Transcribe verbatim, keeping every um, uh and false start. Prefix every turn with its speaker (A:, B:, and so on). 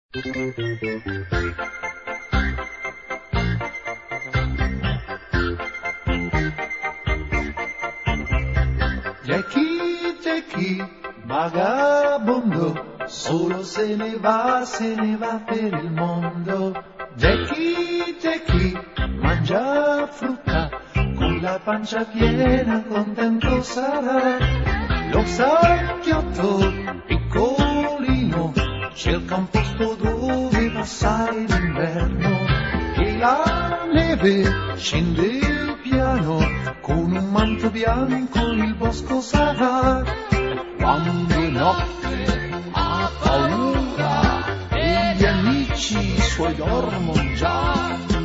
A: Jackie, Jackie, vagabondo, solo se ne va, se ne va per il mondo. Jackie, Jackie, mangia frutta, con la pancia piena contento sarà. Lo sacchiotto piccolino cerca un posto dove passare l'inverno, e la neve scende piano, con un manto bianco il bosco sarà. Quando è notte ha paura e gli amici suoi dormono già.